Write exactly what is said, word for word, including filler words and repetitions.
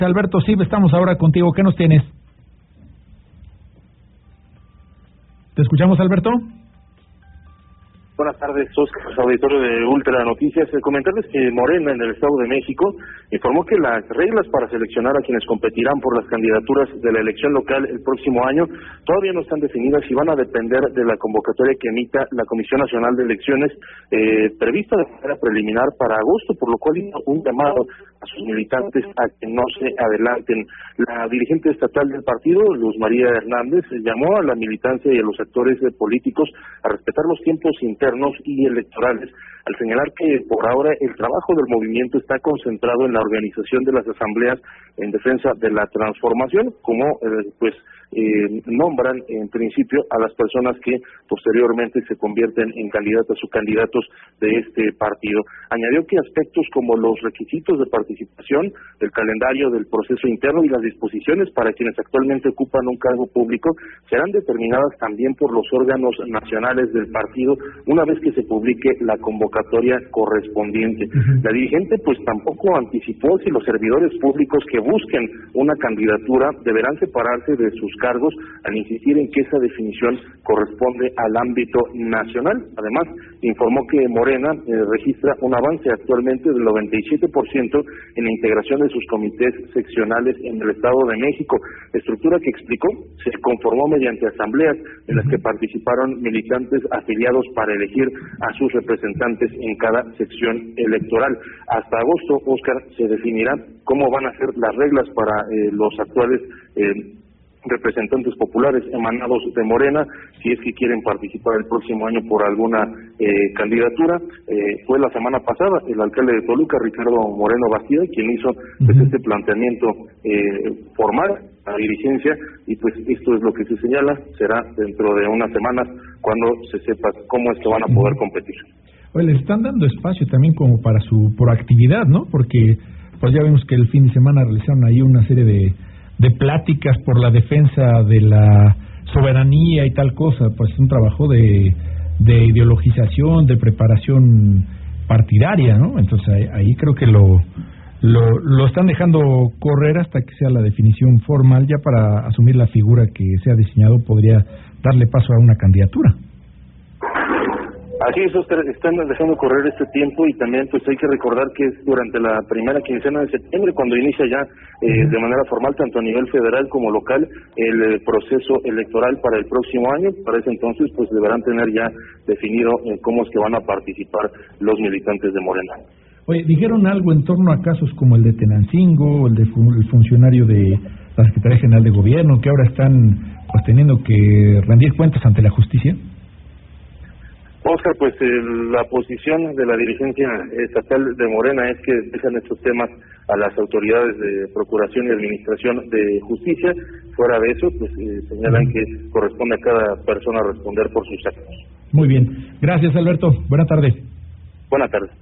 Alberto, sí, estamos ahora contigo. ¿Qué nos tienes? ¿Te escuchamos, Alberto? Buenas tardes, Oscar, auditorio de Ultra Noticias. Eh, comentarles que Morena, en el Estado de México, informó que las reglas para seleccionar a quienes competirán por las candidaturas de la elección local el próximo año todavía no están definidas y van a depender de la convocatoria que emita la Comisión Nacional de Elecciones, eh, prevista de manera preliminar para agosto, por lo cual hizo un llamado a sus militantes a que no se adelanten. La dirigente estatal del partido, Luz María Hernández, llamó a la militancia y a los actores eh, políticos a respetar los tiempos internos y electorales, al señalar que por ahora el trabajo del movimiento está concentrado en la organización de las asambleas en defensa de la transformación, como eh, pues eh, nombran en principio a las personas que posteriormente se convierten en candidatas o candidatos de este partido. Añadió que aspectos como los requisitos de participación, el calendario del proceso interno y las disposiciones para quienes actualmente ocupan un cargo público serán determinadas también por los órganos nacionales del partido una vez que se publique la convocatoria correspondiente. Uh-huh. La dirigente pues tampoco anticipó si los servidores públicos que busquen una candidatura deberán separarse de sus cargos, al insistir en que esa definición corresponde al ámbito nacional. Además, informó que Morena eh, registra un avance actualmente del noventa y siete por ciento en la integración de sus comités seccionales en el Estado de México, estructura que explicó se conformó mediante asambleas en las que participaron militantes afiliados para elegir a sus representantes en cada sección electoral. Hasta agosto, Oscar, se definirá cómo van a ser las reglas para eh, los actuales eh, representantes populares emanados de Morena, si es que quieren participar el próximo año por alguna eh, candidatura. Eh, fue la semana pasada el alcalde de Toluca, Ricardo Moreno Bastida, quien hizo pues, uh-huh. este planteamiento eh, formal a la dirigencia, y pues esto es lo que se señala, será dentro de unas semanas cuando se sepa cómo es que van a poder competir. Oye, le están dando espacio también como para su proactividad, ¿no? Porque pues ya vemos que el fin de semana realizaron ahí una serie de de pláticas por la defensa de la soberanía y tal cosa, pues un trabajo de, de ideologización, de preparación partidaria, ¿no? Entonces ahí, ahí creo que lo, lo lo están dejando correr hasta que sea la definición formal, ya para asumir la figura que sea diseñado podría darle paso a una candidatura. Así es, Oscar, están dejando correr este tiempo y también pues hay que recordar que es durante la primera quincena de septiembre cuando inicia ya eh, de manera formal tanto a nivel federal como local el eh, proceso electoral para el próximo año. Para ese entonces pues deberán tener ya definido eh, cómo es que van a participar los militantes de Morena. Oye, ¿dijeron algo en torno a casos como el de Tenancingo, el de fu- el funcionario de la Secretaría General de Gobierno, que ahora están pues teniendo que rendir cuentas ante la justicia? Oscar, pues eh, la posición de la dirigencia estatal de Morena es que dejan estos temas a las autoridades de Procuración y Administración de Justicia. Fuera de eso, pues eh, señalan que corresponde a cada persona responder por sus actos. Muy bien. Gracias, Alberto. Buenas tardes. Buenas tardes.